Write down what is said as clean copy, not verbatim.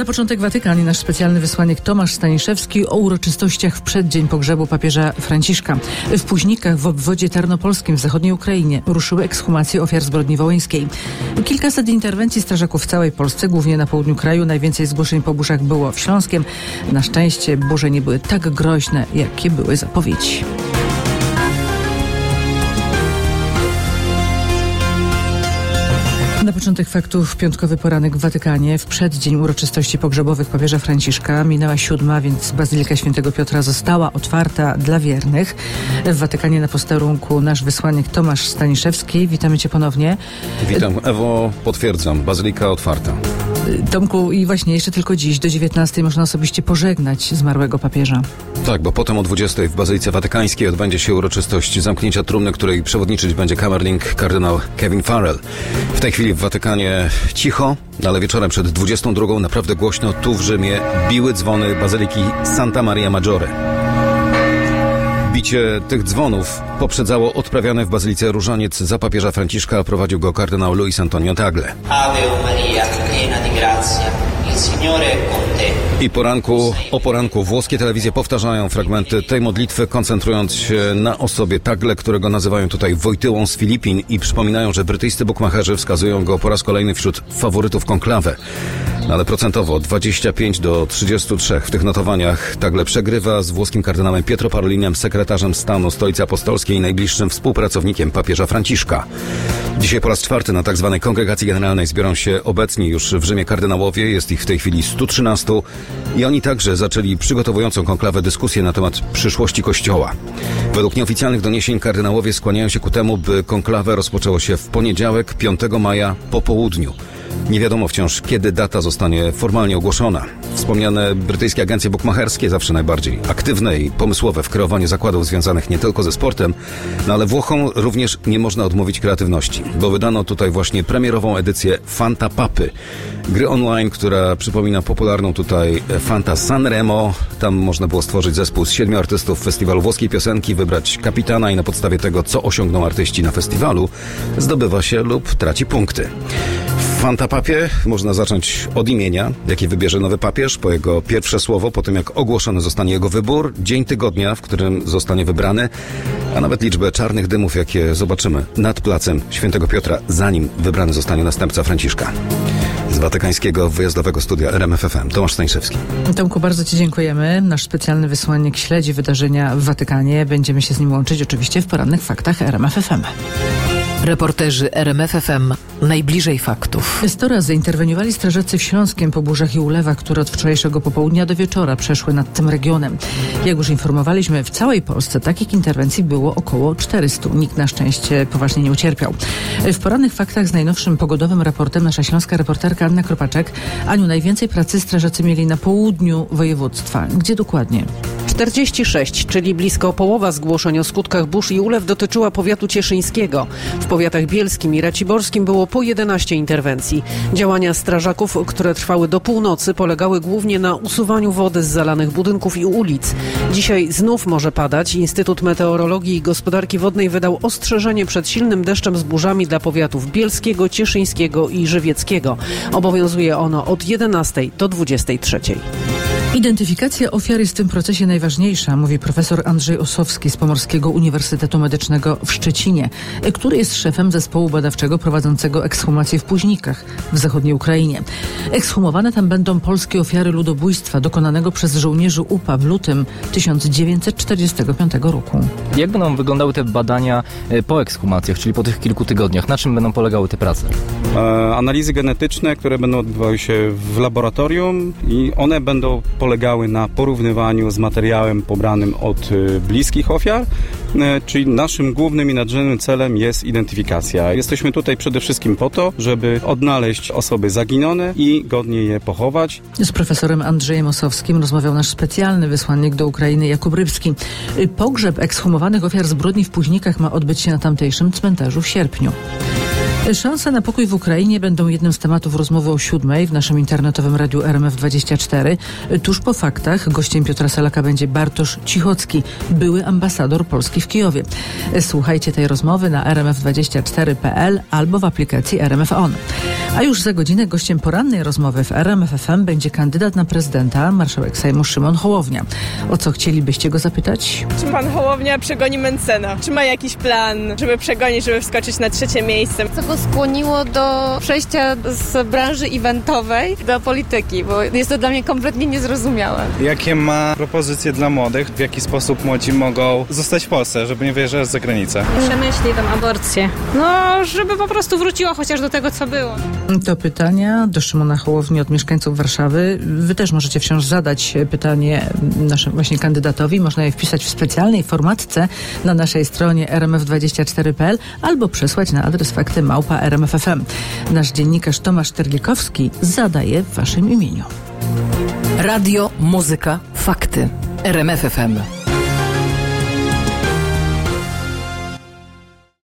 Na początek Watykan i nasz specjalny wysłannik Tomasz Staniszewski o uroczystościach w przeddzień pogrzebu papieża Franciszka. W Późnikach w obwodzie tarnopolskim w zachodniej Ukrainie ruszyły ekshumacje ofiar zbrodni wołyńskiej. Kilkaset interwencji strażaków w całej Polsce, głównie na południu kraju. Najwięcej zgłoszeń po burzach było w Śląskiem. Na szczęście burze nie były tak groźne, jakie były zapowiedzi. Na początek faktów piątkowy poranek w Watykanie. W przeddzień uroczystości pogrzebowych papieża Franciszka minęła 7, więc Bazylika Świętego Piotra została otwarta dla wiernych. W Watykanie na posterunku nasz wysłannik Tomasz Staniszewski. Witamy Cię ponownie. Witam, Ewo, potwierdzam, Bazylika otwarta. Tomku, i właśnie jeszcze tylko dziś do 19 można osobiście pożegnać zmarłego papieża. Tak, bo potem o 20 w Bazylice Watykańskiej odbędzie się uroczystość zamknięcia trumny, której przewodniczyć będzie kamerling kardynał Kevin Farrell. W tej chwili w Watykanie cicho, ale wieczorem przed 22 naprawdę głośno tu w Rzymie biły dzwony Bazyliki Santa Maria Maggiore. Bicie tych dzwonów poprzedzało odprawiany w Bazylice różaniec za papieża Franciszka, prowadził go kardynał Luis Antonio Tagle. Ave Maria, piena di grazia, il Signore è con te. I o poranku włoskie telewizje powtarzają fragmenty tej modlitwy, koncentrując się na osobie Tagle, którego nazywają tutaj Wojtyłą z Filipin i przypominają, że brytyjscy bukmacherzy wskazują go po raz kolejny wśród faworytów konklawę. Ale procentowo 25-33 w tych notowaniach Tagle przegrywa z włoskim kardynałem Pietro Parolinem, sekretarzem stanu Stolicy Apostolskiej i najbliższym współpracownikiem papieża Franciszka. Dzisiaj po raz czwarty na tzw. kongregacji generalnej zbiorą się obecni już w Rzymie kardynałowie. Jest ich w tej chwili 113 i oni także zaczęli przygotowującą konklawę dyskusję na temat przyszłości Kościoła. Według nieoficjalnych doniesień kardynałowie skłaniają się ku temu, by konklawę rozpoczęło się w poniedziałek, 5 maja po południu. Nie wiadomo wciąż, kiedy data zostanie formalnie ogłoszona. Wspomniane brytyjskie agencje bukmacherskie, zawsze najbardziej aktywne i pomysłowe w kreowaniu zakładów związanych nie tylko ze sportem, no ale Włochom również nie można odmówić kreatywności, bo wydano tutaj właśnie premierową edycję Fanta Papy, gry online, która przypomina popularną tutaj Fanta Sanremo. Tam można było stworzyć zespół z 7 artystów festiwalu włoskiej piosenki, wybrać kapitana i na podstawie tego, co osiągną artyści na festiwalu, zdobywa się lub traci punkty. W Fanta Papie można zacząć od imienia, jakie wybierze nowy papież, po jego pierwsze słowo, po tym jak ogłoszony zostanie jego wybór, dzień tygodnia, w którym zostanie wybrany, a nawet liczbę czarnych dymów, jakie zobaczymy nad placem Świętego Piotra, zanim wybrany zostanie następca Franciszka. Z watykańskiego wyjazdowego studia RMF FM. Tomasz Staniszewski. Tomku, bardzo Ci dziękujemy. Nasz specjalny wysłannik śledzi wydarzenia w Watykanie. Będziemy się z nim łączyć oczywiście w porannych faktach RMF FM. Reporterzy RMF FM najbliżej faktów. 100 razy interweniowali strażacy w Śląskiem po burzach i ulewach, które od wczorajszego popołudnia do wieczora przeszły nad tym regionem. Jak już informowaliśmy, w całej Polsce takich interwencji było około 400. Nikt na szczęście poważnie nie ucierpiał. W porannych faktach z najnowszym pogodowym raportem nasza śląska reporterka Anna Kropaczek. Aniu, najwięcej pracy strażacy mieli na południu województwa. Gdzie dokładnie? 46, czyli blisko połowa zgłoszeń o skutkach burz i ulew dotyczyła powiatu cieszyńskiego. W powiatach bielskim i raciborskim było po 11 interwencji. Działania strażaków, które trwały do północy, polegały głównie na usuwaniu wody z zalanych budynków i ulic. Dzisiaj znów może padać. Instytut Meteorologii i Gospodarki Wodnej wydał ostrzeżenie przed silnym deszczem z burzami dla powiatów bielskiego, cieszyńskiego i żywieckiego. Obowiązuje ono od 11 do 23. Identyfikacja ofiar jest w tym procesie najważniejsza, mówi profesor Andrzej Osowski z Pomorskiego Uniwersytetu Medycznego w Szczecinie, który jest szefem zespołu badawczego prowadzącego ekshumację w Późnikach w zachodniej Ukrainie. Ekshumowane tam będą polskie ofiary ludobójstwa dokonanego przez żołnierzy UPA w lutym 1945 roku. Jak będą wyglądały te badania po ekshumacjach, czyli po tych kilku tygodniach? Na czym będą polegały te prace? Analizy genetyczne, które będą odbywały się w laboratorium i one będą polegały na porównywaniu z materiałem pobranym od bliskich ofiar, czyli naszym głównym i nadrzędnym celem jest identyfikacja. Jesteśmy tutaj przede wszystkim po to, żeby odnaleźć osoby zaginione i godnie je pochować. Z profesorem Andrzejem Osowskim rozmawiał nasz specjalny wysłannik do Ukrainy Jakub Rybski. Pogrzeb ekshumowanych ofiar zbrodni w Późnikach ma odbyć się na tamtejszym cmentarzu w sierpniu. Szanse na pokój w Ukrainie będą jednym z tematów rozmowy o 7:00 w naszym internetowym radiu RMF24. Tuż po faktach gościem Piotra Salaka będzie Bartosz Cichocki, były ambasador Polski w Kijowie. Słuchajcie tej rozmowy na rmf24.pl albo w aplikacji RMF On. A już za godzinę gościem porannej rozmowy w RMF FM będzie kandydat na prezydenta, marszałek Sejmu Szymon Hołownia. O co chcielibyście go zapytać? Czy pan Hołownia przegoni Mentzena? Czy ma jakiś plan, żeby przegonić, żeby wskoczyć na 3. miejsce? Co go skłoniło do przejścia z branży eventowej do polityki, bo jest to dla mnie kompletnie niezrozumiałe. Jakie ma propozycje dla młodych? W jaki sposób młodzi mogą zostać w Polsce, żeby nie wyjeżdżać za granicę? Przemyśli tą aborcję. No, żeby po prostu wróciło chociaż do tego, co było. To pytania do Szymona Hołowni od mieszkańców Warszawy. Wy też możecie wciąż zadać pytanie naszemu właśnie kandydatowi. Można je wpisać w specjalnej formatce na naszej stronie rmf24.pl albo przesłać na adres fakty@rmf.fm. Nasz dziennikarz Tomasz Terlikowski zadaje w waszym imieniu. Radio, muzyka, fakty. RMF FM.